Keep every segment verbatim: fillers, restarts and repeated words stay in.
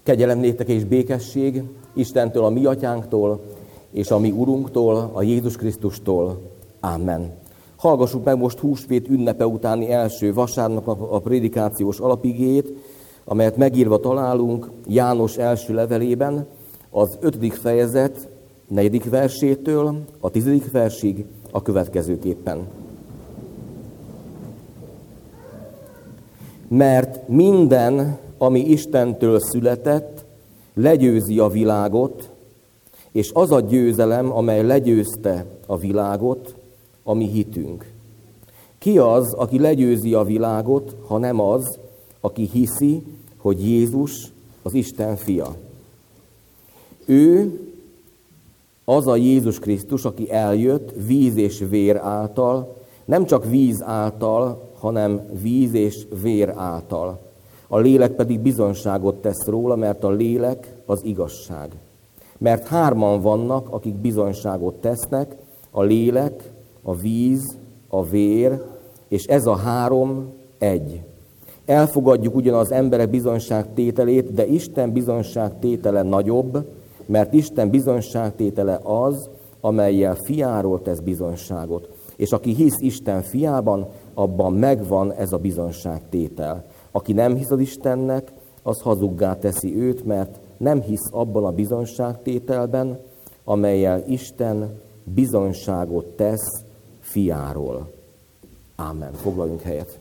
Kegyelem néktek és békesség Istentől, a mi atyánktól, és a mi Urunktól, a Jézus Krisztustól. Amen. Hallgassuk meg most húsvét ünnepe utáni első vasárnapnak a prédikációs alapigéjét, amelyet megírva találunk János első levelében, az ötödik fejezet negyedik versétől a tizedik versig a következőképpen. Mert minden, ami Istentől született, legyőzi a világot, és az a győzelem, amely legyőzte a világot, a mi hitünk. Ki az, aki legyőzi a világot, ha nem az, aki hiszi, hogy Jézus az Isten fia? Ő az a Jézus Krisztus, aki eljött víz és vér által, nem csak víz által, hanem víz és vér által. A lélek pedig bizonyságot tesz róla, mert a lélek az igazság. Mert hárman vannak, akik bizonyságot tesznek, a lélek, a víz, a vér, és ez a három egy. Elfogadjuk ugyan az emberek bizonyságtételét, de Isten bizonyságtétele nagyobb, mert Isten bizonyságtétele az, amellyel fiáról tesz bizonyságot. És aki hisz Isten fiában, abban megvan ez a bizonyságtétel. Aki nem hisz az Istennek, az hazuggá teszi őt, mert nem hisz abban a bizonyságtételben, amellyel Isten bizonyságot tesz fiáról. Ámen. Foglaljunk helyet.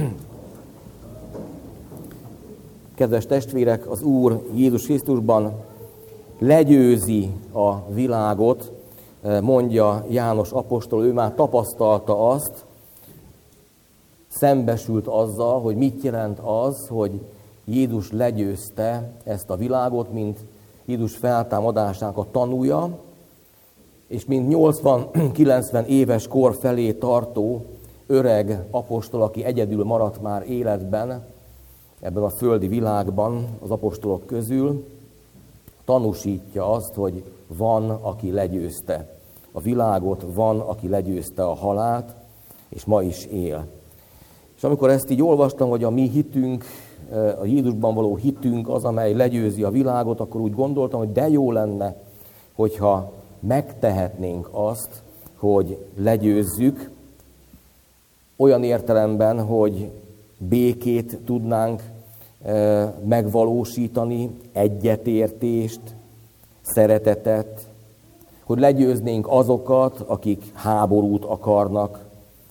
Kedves testvérek, az Úr Jézus Krisztusban legyőzi a világot, mondja János apostol, ő már tapasztalta azt, szembesült azzal, hogy mit jelent az, hogy Jézus legyőzte ezt a világot, mint Jézus feltámadásának a tanúja, és mint nyolcvan-kilencven éves kor felé tartó öreg apostol, aki egyedül maradt már életben, ebben a földi világban az apostolok közül, tanúsítja azt, hogy van, aki legyőzte a világot, van, aki legyőzte a halált, és ma is él. És amikor ezt így olvastam, hogy a mi hitünk, a Jézusban való hitünk az, amely legyőzi a világot, akkor úgy gondoltam, hogy de jó lenne, hogyha megtehetnénk azt, hogy legyőzzük, olyan értelemben, hogy békét tudnánk megvalósítani, egyetértést, szeretetet, hogy legyőznénk azokat, akik háborút akarnak,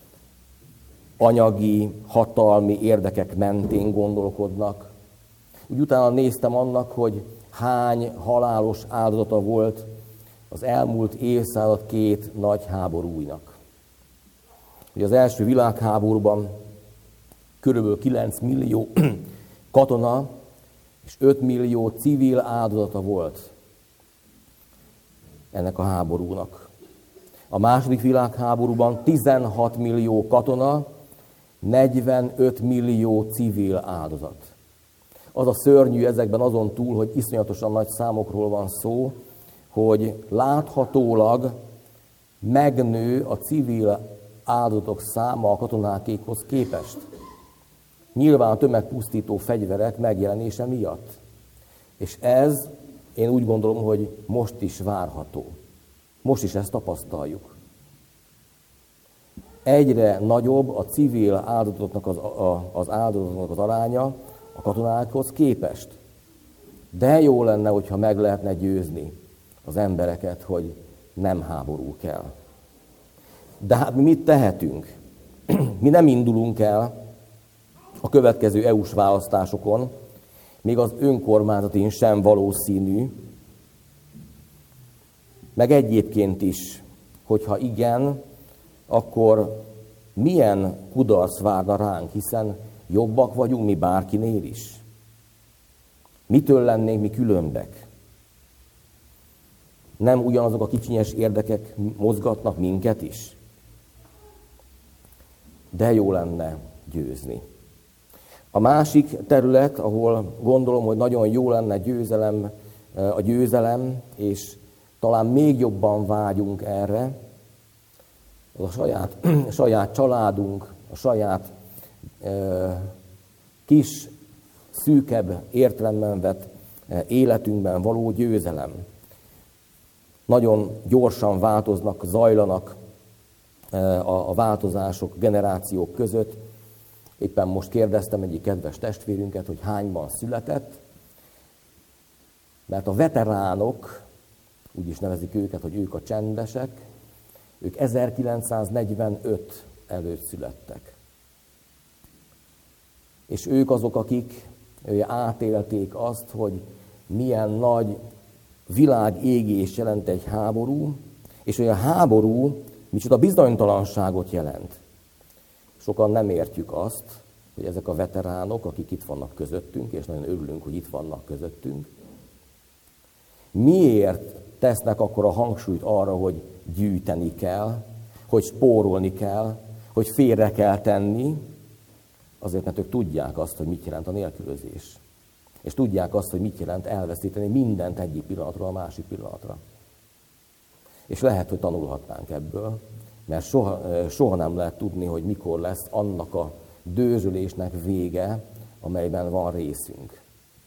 anyagi, hatalmi érdekek mentén gondolkodnak. Úgy utána néztem annak, hogy hány halálos áldozata volt az elmúlt évszázad két nagy háborúinak. Hogy az első világháborúban körülbelül kilenc millió katona és öt millió civil áldozata volt ennek a háborúnak. A második világháborúban tizenhat millió katona, negyvenöt millió civil áldozat. Az a szörnyű ezekben azon túl, hogy iszonyatosan nagy számokról van szó, hogy láthatólag megnő a civil áldozatok száma a katonákékhoz képest. Nyilván a tömegpusztító fegyverek megjelenése miatt. És ez, én úgy gondolom, hogy most is várható. Most is ezt tapasztaljuk. Egyre nagyobb a civil áldozatoknak az, a, az áldozatoknak az aránya a katonákhoz képest. De jó lenne, hogyha meg lehetne győzni az embereket, hogy nem háború kell. De hát mi mit tehetünk? Mi nem indulunk el a következő é u-s választásokon, még az önkormányzatin sem valószínű, meg egyébként is, hogyha igen, akkor milyen kudarc várna ránk, hiszen jobbak vagyunk mi bárkinél is. Mitől lennénk mi különbek? Nem ugyanazok a kicsinyes érdekek mozgatnak minket is? De jó lenne győzni. A másik terület, ahol gondolom, hogy nagyon jó lenne győzelem, a győzelem, és talán még jobban vágyunk erre, az a saját, a saját családunk, a saját e, kis, szűkebb értelemben vett életünkben való győzelem. Nagyon gyorsan változnak, zajlanak a változások generációk között. Éppen most kérdeztem egyik kedves testvérünket, hogy hányban született, mert a veteránok, úgy is nevezik őket, hogy ők a csendesek, ők ezerkilencszáznegyvenöt előtt születtek. És ők azok, akik átélték azt, hogy milyen nagy világégés jelent egy háború, és hogy a háború micsoda bizonytalanságot jelent. Sokan nem értjük azt, hogy ezek a veteránok, akik itt vannak közöttünk, és nagyon örülünk, hogy itt vannak közöttünk, miért tesznek akkor a hangsúlyt arra, hogy gyűjteni kell, hogy spórolni kell, hogy félre kell tenni, azért, mert ők tudják azt, hogy mit jelent a nélkülözés. És tudják azt, hogy mit jelent elveszíteni mindent egyik pillanatról a másik pillanatra. És lehet, hogy tanulhatnánk ebből, mert soha, soha nem lehet tudni, hogy mikor lesz annak a dőzsölésnek vége, amelyben van részünk.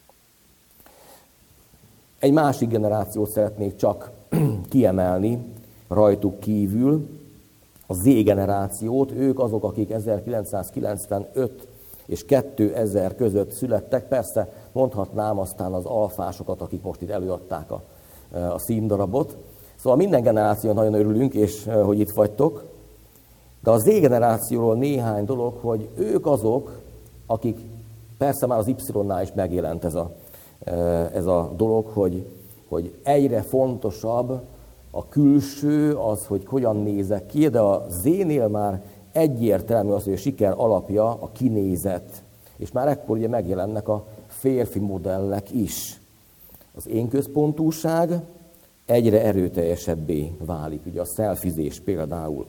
Egy másik generációt szeretnék csak kiemelni rajtuk kívül, a Z-generációt. Ők azok, akik ezerkilencszázkilencvenöt és kétezer között születtek. Persze mondhatnám aztán az alfásokat, akik most itt előadták a, a színdarabot. Szóval minden generáció nagyon örülünk, és hogy itt vagytok. De a Z-generációról néhány dolog, hogy ők azok, akik, persze már az Y-nál is megjelent ez a, ez a dolog, hogy, hogy egyre fontosabb a külső, az, hogy hogyan nézek ki, de a Z-nél már egyértelmű az, hogy a siker alapja a kinézet. És már ekkor ugye megjelennek a férfi modellek is. Az én központúság egyre erőteljesebbé válik, ugye a szelfizés például.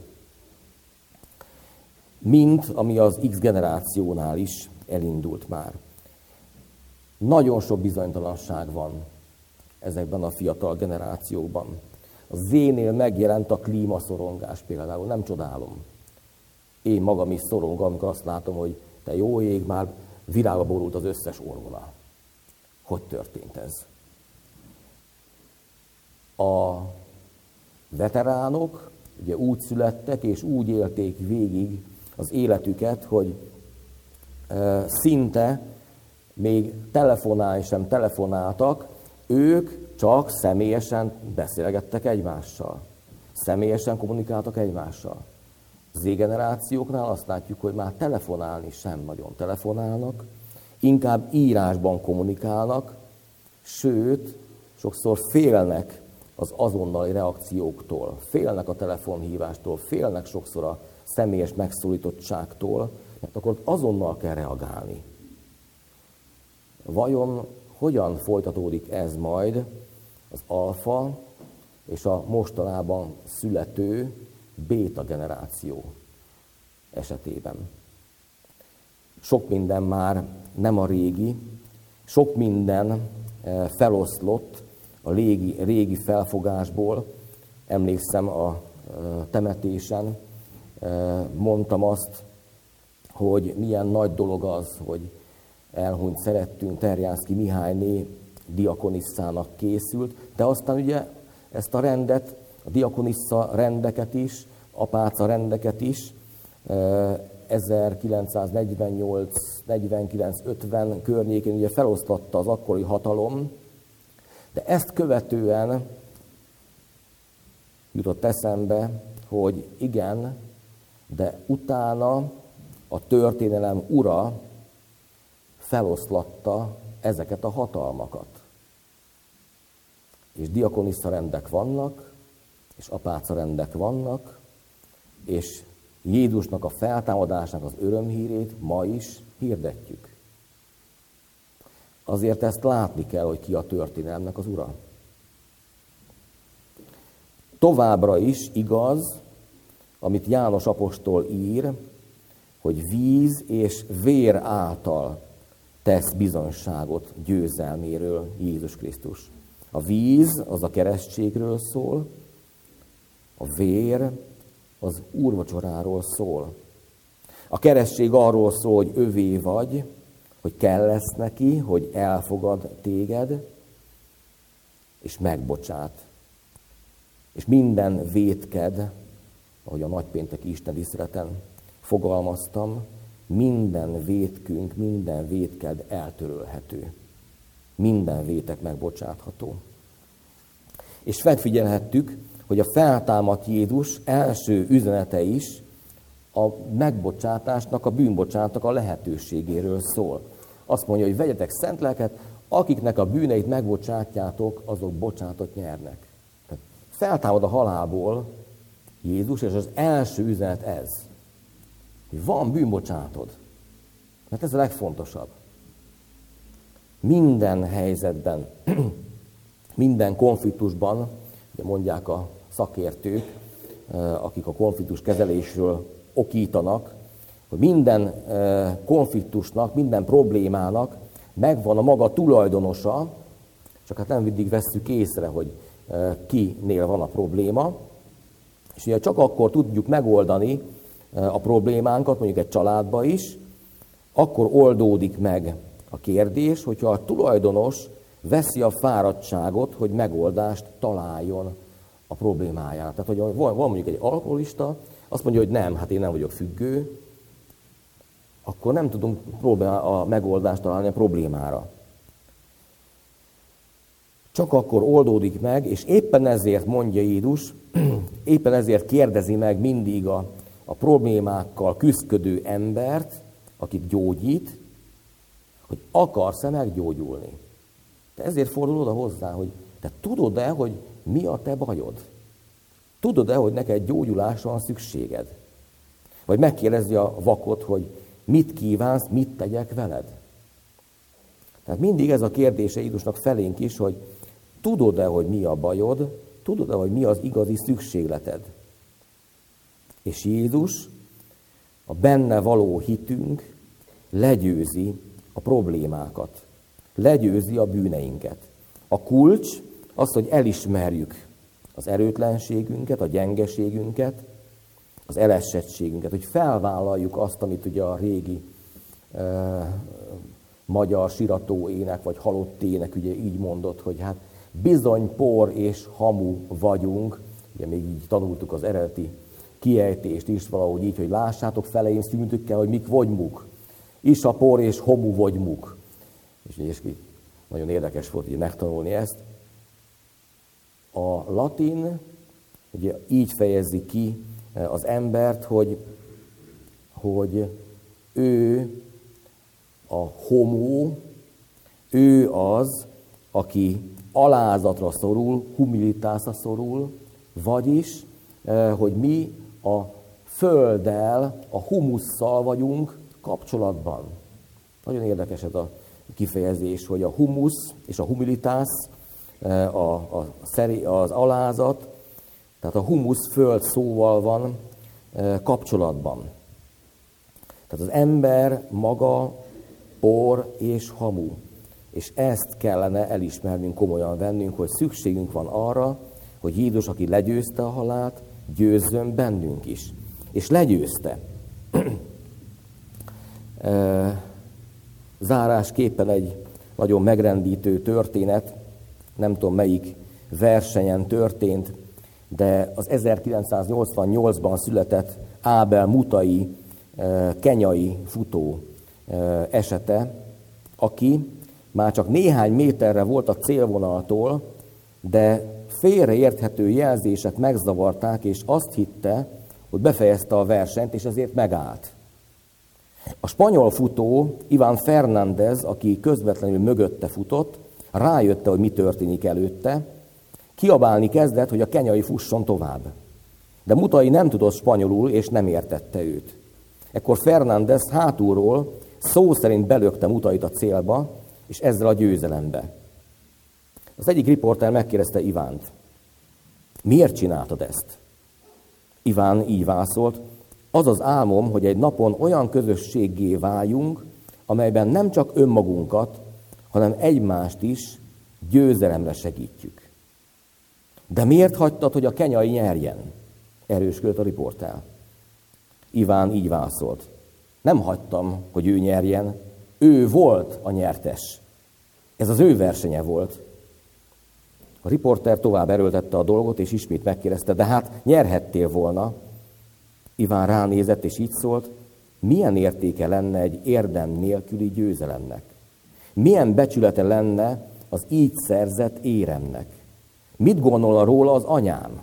Mint ami az X generációnál is elindult már. Nagyon sok bizonytalanság van ezekben a fiatal generációkban. A Z-nél megjelent a klímaszorongás például, nem csodálom. Én magam is szorongom, amikor azt látom, hogy te jó ég, már virágba borult az összes orvona. Hogy történt ez? A veteránok ugye úgy születtek, és úgy élték végig az életüket, hogy e, szinte még telefonálni sem telefonáltak, ők csak személyesen beszélgettek egymással. Személyesen kommunikáltak egymással. Z-generációknál azt látjuk, hogy már telefonálni sem nagyon telefonálnak, inkább írásban kommunikálnak, sőt, sokszor félnek az azonnali reakcióktól, félnek a telefonhívástól, félnek sokszor a személyes megszólítottságtól, mert akkor azonnal kell reagálni. Vajon hogyan folytatódik ez majd az alfa és a mostanában születő béta generáció esetében? Sok minden már nem a régi, sok minden feloszlott a régi, régi felfogásból. Emlékszem a temetésen, mondtam azt, hogy milyen nagy dolog az, hogy elhunyt szerettünk Terjánszky Mihályné diakonisszának készült, de aztán ugye ezt a rendet, a diakonissza rendeket is, apáca rendeket is ezerkilencszáznegyvennyolc, negyvenkilenc, ötven környékén ugye felosztatta az akkori hatalom, de ezt követően jutott eszembe, hogy igen, de utána a történelem ura feloszlatta ezeket a hatalmakat. És diakonissza rendek vannak, és apáca rendek vannak, és Jézusnak a feltámadásnak az örömhírét ma is hirdetjük. Azért ezt látni kell, hogy ki a történelemnek az ura. Továbbra is igaz, amit János apostol ír, hogy víz és vér által tesz bizonyságot győzelméről Jézus Krisztus. A víz az a keresztségről szól, a vér az úrvacsoráról szól. A keresztség arról szól, hogy övé vagy, hogy kell lesz neki, hogy elfogad téged, és megbocsát. És minden vétked, ahogy a nagypénteki istentiszteleten fogalmaztam, minden vétkünk, minden vétked eltörölhető. Minden vétek megbocsátható. És megfigyelhettük, hogy a feltámadt Jézus első üzenete is a megbocsátásnak, a bűnbocsánatnak a lehetőségéről szól. Azt mondja, hogy vegyetek szent lelket, akiknek a bűneit megbocsátjátok, azok bocsánatot nyernek. Tehát feltámad a halálból Jézus, és az első üzenet ez, hogy van bűnbocsánatod. Mert ez a legfontosabb. Minden helyzetben, minden konfliktusban, ugye mondják a szakértők, akik a konfliktus kezelésről okítanak, hogy minden konfliktusnak, minden problémának megvan a maga tulajdonosa, csak hát nem mindig vesszük észre, hogy kinél van a probléma, és ugye csak akkor tudjuk megoldani a problémánkat, mondjuk egy családba is, akkor oldódik meg a kérdés, hogyha a tulajdonos veszi a fáradtságot, hogy megoldást találjon a problémájára. Tehát, hogy van, van mondjuk egy alkoholista, azt mondja, hogy nem, hát én nem vagyok függő, akkor nem tudunk a megoldást találni a problémára. Csak akkor oldódik meg, és éppen ezért mondja Jézus, éppen ezért kérdezi meg mindig a, a problémákkal küszködő embert, akit gyógyít, hogy akarsz-e meggyógyulni. Te ezért fordul oda hozzá, hogy te tudod-e, hogy mi a te bajod? Tudod-e, hogy neked gyógyulásra van szükséged? Vagy megkérdezi a vakot, hogy mit kívánsz, mit tegyek veled? Tehát mindig ez a kérdése Jézusnak felénk is, hogy tudod-e, hogy mi a bajod, tudod-e, hogy mi az igazi szükségleted? És Jézus a benne való hitünk legyőzi a problémákat, legyőzi a bűneinket. A kulcs az, hogy elismerjük az erőtlenségünket, a gyengeségünket, az elesettségünket, hogy felvállaljuk azt, amit ugye a régi e, magyar sirató ének, vagy halott ének ugye így mondott, hogy hát bizony por és hamu vagyunk, ugye még így tanultuk az eredeti kiejtést is valahogy így, hogy lássátok feleim szűntükkel, hogy mik vagymuk, is a por és homu vagymuk. És, és nagyon érdekes volt így megtanulni ezt. A latin ugye így fejezi ki az embert, hogy, hogy ő a homo, ő az, aki alázatra szorul, humilitásra szorul, vagyis, hogy mi a földdel, a humusszal vagyunk kapcsolatban. Nagyon érdekes ez a kifejezés, hogy a humusz és a humilitás, a, a, az alázat, tehát a humusz föld szóval van kapcsolatban. Tehát az ember maga por és hamu. És ezt kellene elismernünk, komolyan vennünk, hogy szükségünk van arra, hogy Jézus, aki legyőzte a halált, győzzön bennünk is. És legyőzte. Zárásképpen egy nagyon megrendítő történet, nem tudom melyik versenyen történt, de az ezerkilencszáznyolcvannyolcban született Ábel Mutai kenyai futó esete, aki már csak néhány méterre volt a célvonaltól, de félreérthető jelzések megzavarták, és azt hitte, hogy befejezte a versenyt, és ezért megállt. A spanyol futó, Iván Fernández, aki közvetlenül mögötte futott, rájötte, hogy mi történik előtte, kiabálni kezdett, hogy a kenyai fusson tovább. De Mutai nem tudott spanyolul, és nem értette őt. Ekkor Fernández hátulról szó szerint belökte Mutait a célba, és ezzel a győzelembe. Az egyik riporter megkérdezte Ivánt, miért csináltad ezt? Iván így válaszolt, az az álmom, hogy egy napon olyan közösséggé váljunk, amelyben nem csak önmagunkat, hanem egymást is győzelemre segítjük. De miért hagytad, hogy a kenyai nyerjen? Erősködött a riporter. Iván így válaszolt. Nem hagytam, hogy ő nyerjen. Ő volt a nyertes. Ez az ő versenye volt. A riporter tovább erőltette a dolgot, és ismét megkérdezte, de hát nyerhettél volna. Iván ránézett, és így szólt, milyen értéke lenne egy érdem nélküli győzelemnek? Milyen becsülete lenne az így szerzett éremnek? Mit gondol róla az anyám?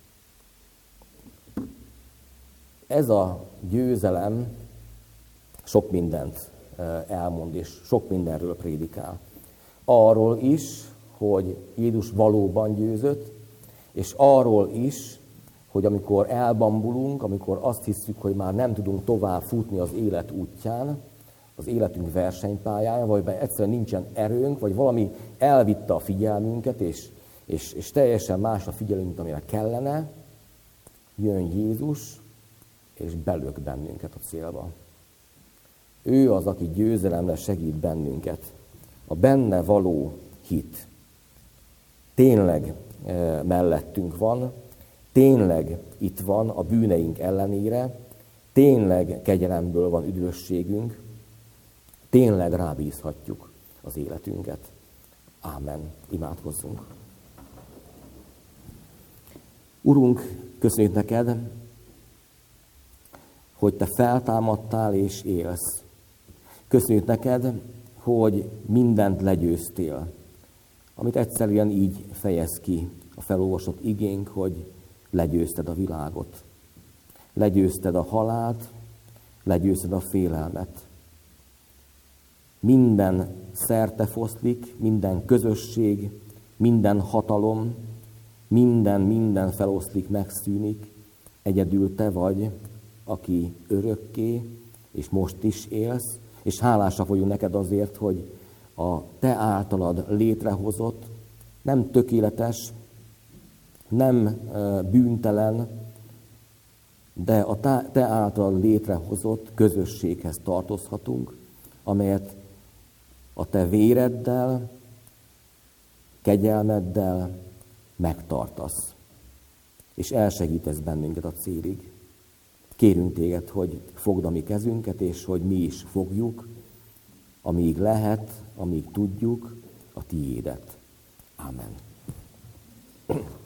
Ez a győzelem sok mindent elmond, és sok mindenről prédikál. Arról is, hogy Jézus valóban győzött, és arról is, hogy amikor elbambulunk, amikor azt hiszük, hogy már nem tudunk tovább futni az élet útján, az életünk versenypályáján, vagy egyszerűen nincsen erőnk, vagy valami elvitte a figyelmünket, és, és, és teljesen másra figyelünk, mint amire kellene, jön Jézus, és belök bennünket a célba. Ő az, aki győzelemre segít bennünket. A benne való hit tényleg e, mellettünk van, tényleg itt van a bűneink ellenére, tényleg kegyelemből van üdvösségünk, tényleg rábízhatjuk az életünket. Ámen. Imádkozzunk. Urunk, köszönjük neked, hogy te feltámadtál és élsz. Köszönjük neked, hogy mindent legyőztél, amit egyszerűen így fejez ki a felolvasott igénk, hogy legyőzted a világot. Legyőzted a halált, legyőzted a félelmet. Minden szerte foszlik, minden közösség, minden hatalom, minden, minden feloszlik, megszűnik. Egyedül te vagy, aki örökké, és most is élsz, és hálásak vagyunk neked azért, hogy a te általad létrehozott, nem tökéletes, nem bűntelen, de a te általad létrehozott közösséghez tartozhatunk, amelyet a te véreddel, kegyelmeddel megtartasz, és elsegítesz bennünket a célig. Kérünk téged, hogy fogd a mi kezünket, és hogy mi is fogjuk, amíg lehet, amíg tudjuk, a tiédet. Ámen.